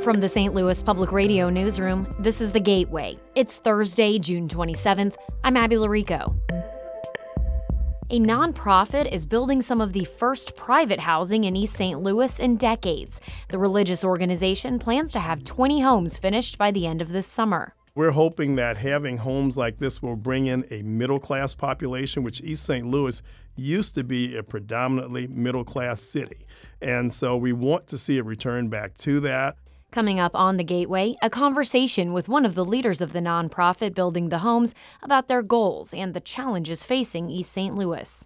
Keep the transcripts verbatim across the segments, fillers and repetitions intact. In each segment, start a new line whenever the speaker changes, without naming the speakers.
From the Saint Louis Public Radio newsroom, this is The Gateway. It's Thursday, June twenty-seventh. I'm Abby Larico. A nonprofit is building some of the first private housing in East Saint Louis in decades. The religious organization plans to have twenty homes finished by the end of this summer.
We're hoping that having homes like this will bring in a middle-class population, which East Saint Louis used to be a predominantly middle-class city. And so we want to see a return back to that.
Coming up on The Gateway, a conversation with one of the leaders of the nonprofit building the homes about their goals and the challenges facing East Saint Louis.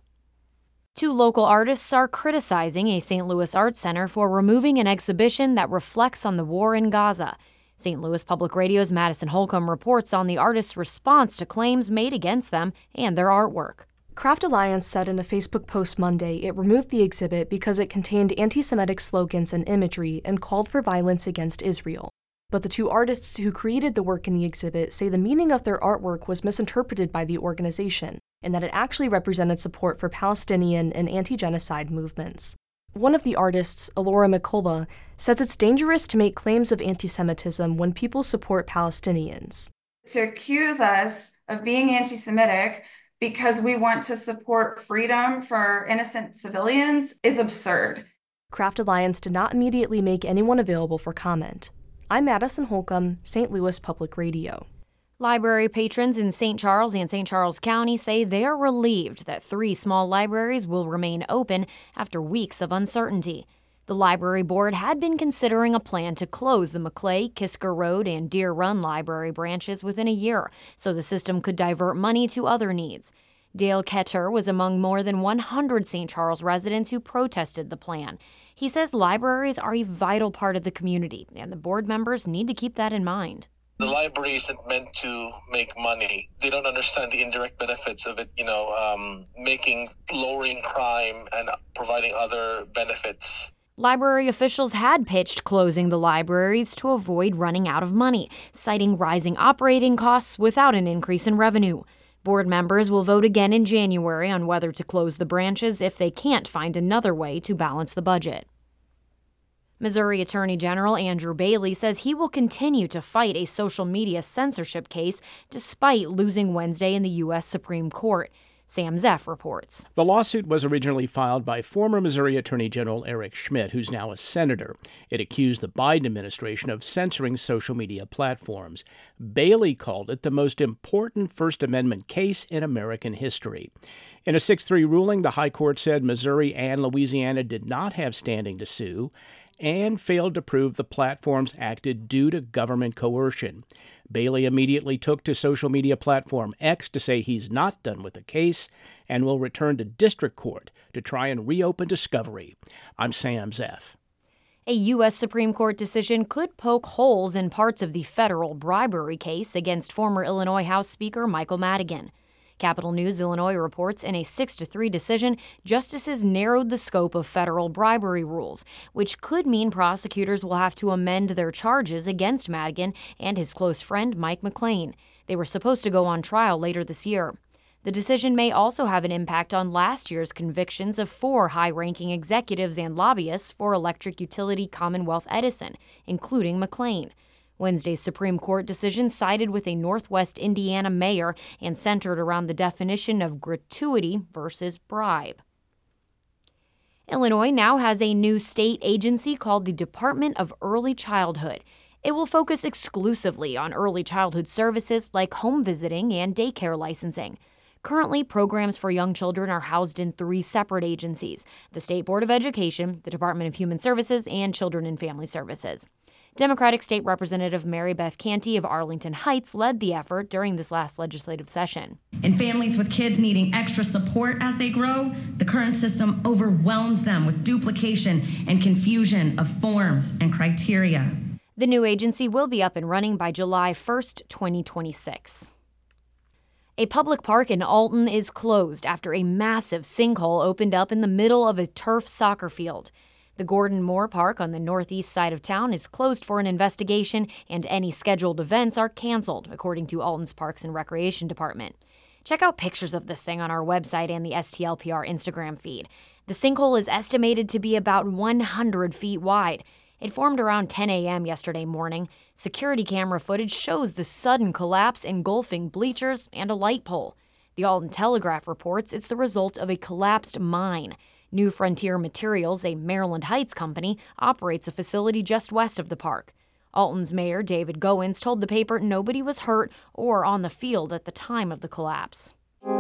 Two local artists are criticizing a Saint Louis art center for removing an exhibition that reflects on the war in Gaza. Saint Louis Public Radio's Madison Holcomb reports on the artists' response to claims made against them and their artwork.
Craft Alliance said in a Facebook post Monday it removed the exhibit because it contained anti-Semitic slogans and imagery and called for violence against Israel. But the two artists who created the work in the exhibit say the meaning of their artwork was misinterpreted by the organization and that it actually represented support for Palestinian and anti-genocide movements. One of the artists, Alora McCullough, says it's dangerous to make claims of anti-Semitism when people support Palestinians.
To accuse us of being anti-Semitic because we want to support freedom for innocent civilians is absurd.
Craft Alliance did not immediately make anyone available for comment. I'm Madison Holcomb, Saint Louis Public Radio.
Library patrons in Saint Charles and Saint Charles County say they are relieved that three small libraries will remain open after weeks of uncertainty. The library board had been considering a plan to close the Maclay, Kisker Road, and Deer Run library branches within a year, so the system could divert money to other needs. Dale Ketter was among more than one hundred Saint Charles residents who protested the plan. He says libraries are a vital part of the community, and the board members need to keep that in mind.
The library isn't meant to make money. They don't understand the indirect benefits of it, you know, um, making, lowering crime and providing other benefits.
Library officials had pitched closing the libraries to avoid running out of money, citing rising operating costs without an increase in revenue. Board members will vote again in January on whether to close the branches if they can't find another way to balance the budget. Missouri Attorney General Andrew Bailey says he will continue to fight a social media censorship case despite losing Wednesday in the U S Supreme Court. Sam Zeff reports.
The lawsuit was originally filed by former Missouri Attorney General Eric Schmidt, who's now a senator. It accused the Biden administration of censoring social media platforms. Bailey called it the most important First Amendment case in American history. In a six three ruling, the High Court said Missouri and Louisiana did not have standing to sue and failed to prove the platforms acted due to government coercion. Bailey immediately took to social media platform X to say he's not done with the case and will return to district court to try and reopen discovery. I'm Sam Zeff.
A U S Supreme Court decision could poke holes in parts of the federal bribery case against former Illinois House Speaker Michael Madigan. Capital News Illinois reports in a six to three decision, justices narrowed the scope of federal bribery rules, which could mean prosecutors will have to amend their charges against Madigan and his close friend Mike McLean. They were supposed to go on trial later this year. The decision may also have an impact on last year's convictions of four high-ranking executives and lobbyists for electric utility Commonwealth Edison, including McLean. Wednesday's Supreme Court decision sided with a Northwest Indiana mayor and centered around the definition of gratuity versus bribe. Illinois now has a new state agency called the Department of Early Childhood. It will focus exclusively on early childhood services like home visiting and daycare licensing. Currently, programs for young children are housed in three separate agencies: the State Board of Education, the Department of Human Services, and Children and Family Services. Democratic State Representative Mary Beth Canty of Arlington Heights led the effort during this last legislative session.
In families with kids needing extra support as they grow, the current system overwhelms them with duplication and confusion of forms and criteria.
The new agency will be up and running by July first, twenty twenty-six. A public park in Alton is closed after a massive sinkhole opened up in the middle of a turf soccer field. The Gordon Moore Park on the northeast side of town is closed for an investigation, and any scheduled events are canceled, according to Alton's Parks and Recreation Department. Check out pictures of this thing on our website and the S T L P R Instagram feed. The sinkhole is estimated to be about one hundred feet wide. It formed around ten a.m. yesterday morning. Security camera footage shows the sudden collapse engulfing bleachers and a light pole. The Alton Telegraph reports it's the result of a collapsed mine. New Frontier Materials, a Maryland Heights company, operates a facility just west of the park. Alton's mayor, David Goins, told the paper nobody was hurt or on the field at the time of the collapse.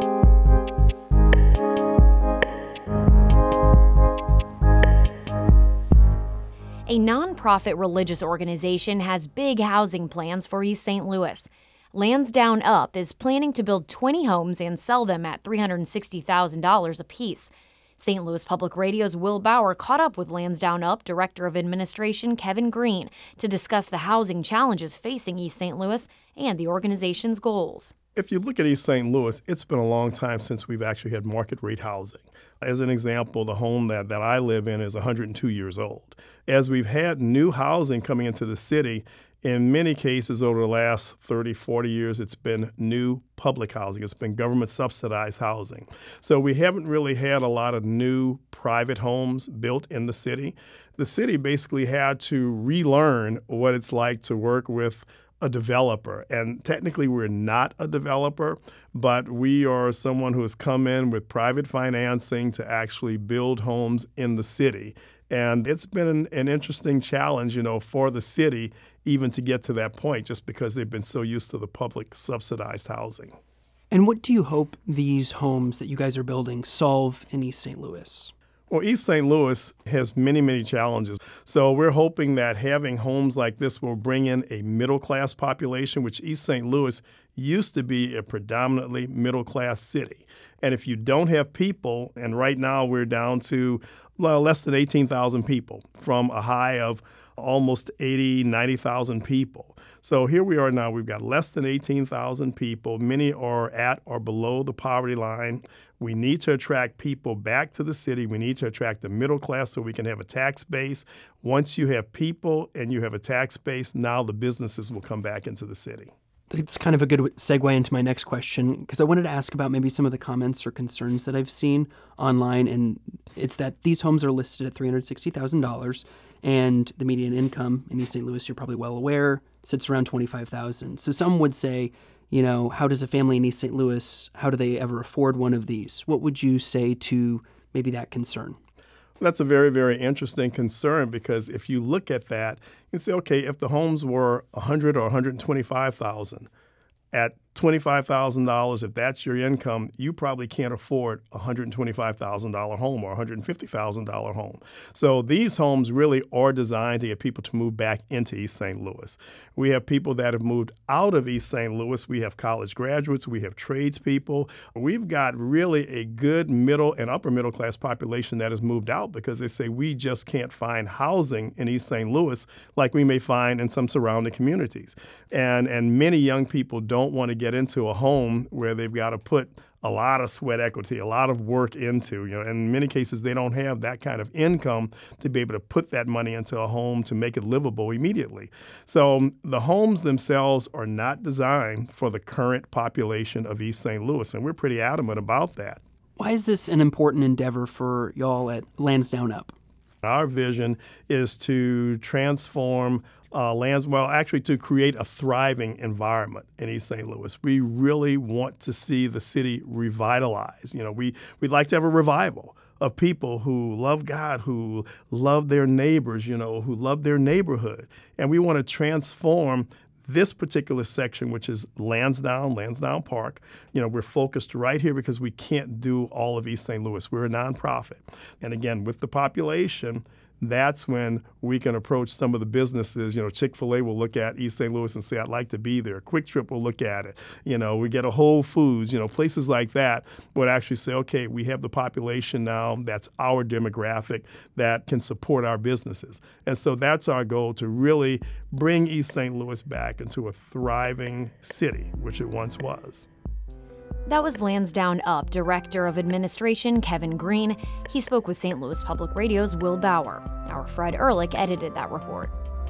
A nonprofit religious organization has big housing plans for East Saint Louis. Lansdowne Up is planning to build twenty homes and sell them at three hundred sixty thousand dollars apiece. Saint Louis Public Radio's Will Bauer caught up with Lansdowne Up Director of Administration Kevin Green to discuss the housing challenges facing East Saint Louis and the organization's goals.
If you look at East Saint Louis, it's been a long time since we've actually had market rate housing. As an example, the home that, that I live in is one hundred two years old. As we've had new housing coming into the city, in many cases over the last thirty, forty years, it's been new public housing. It's been government subsidized housing. So we haven't really had a lot of new private homes built in the city. The city basically had to relearn what it's like to work with a developer. And technically we're not a developer, but we are someone who has come in with private financing to actually build homes in the city. And it's been an, an interesting challenge, you know, for the city even to get to that point, just because they've been so used to the public subsidized housing.
And what do you hope these homes that you guys are building solve in East Saint Louis?
Well, East Saint Louis has many, many challenges. So we're hoping that having homes like this will bring in a middle-class population, which East Saint Louis used to be a predominantly middle-class city. And if you don't have people, and right now we're down to well, less than eighteen thousand people from a high of almost eighty, ninety thousand people. So here we are now. We've got less than eighteen thousand people. Many are at or below the poverty line. We need to attract people back to the city. We need to attract the middle class so we can have a tax base. Once you have people and you have a tax base, now the businesses will come back into the city.
It's kind of a good segue into my next question, because I wanted to ask about maybe some of the comments or concerns that I've seen online, and it's that these homes are listed at three hundred sixty thousand dollars, and the median income in East Saint Louis, you're probably well aware, sits around twenty-five thousand dollars. So some would say, you know, how does a family in East Saint Louis, how do they ever afford one of these? What would you say to maybe that concern?
That's a very, very interesting concern, because if you look at that, you say, okay, if the homes were one hundred thousand dollars or one hundred twenty-five thousand dollars, at twenty-five thousand dollars, if that's your income, you probably can't afford a one hundred twenty-five thousand dollars home or a one hundred fifty thousand dollars home. So these homes really are designed to get people to move back into East Saint Louis. We have people that have moved out of East Saint Louis. We have college graduates. We have tradespeople. We've got really a good middle and upper middle class population that has moved out because they say we just can't find housing in East Saint Louis like we may find in some surrounding communities. And, and many young people don't want to get into a home where they've got to put a lot of sweat equity, a lot of work into, you know, in many cases they don't have that kind of income to be able to put that money into a home to make it livable immediately. So the homes themselves are not designed for the current population of East Saint Louis, and we're pretty adamant about that.
Why is this an important endeavor for y'all at Lansdowne Up?
Our vision is to transform Uh, lands, well, actually to create a thriving environment in East Saint Louis. We really want to see the city revitalized. You know, we, we'd like to have a revival of people who love God, who love their neighbors, you know, who love their neighborhood. And we want to transform this particular section, which is Lansdowne, Lansdowne Park. You know, we're focused right here because we can't do all of East Saint Louis. We're a nonprofit. And again, with the population, that's when we can approach some of the businesses. You know, Chick-fil-A will look at East Saint Louis and say, I'd like to be there. Quick Trip will look at it. You know, we get a Whole Foods, you know, places like that would actually say, okay, we have the population now, that's our demographic that can support our businesses. And so that's our goal, to really bring East Saint Louis back into a thriving city, which it once was.
That was Lansdowne Up Director of Administration Kevin Green. He spoke with Saint Louis Public Radio's Will Bauer. Our Fred Ehrlich edited that report.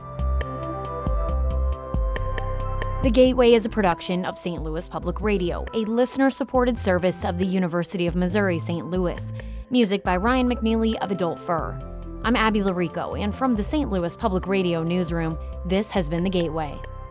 The Gateway is a production of Saint Louis Public Radio, a listener-supported service of the University of Missouri Saint Louis. Music by Ryan McNeely of Adult Fur. I'm Abby Larico, and from the Saint Louis Public Radio Newsroom, this has been The Gateway.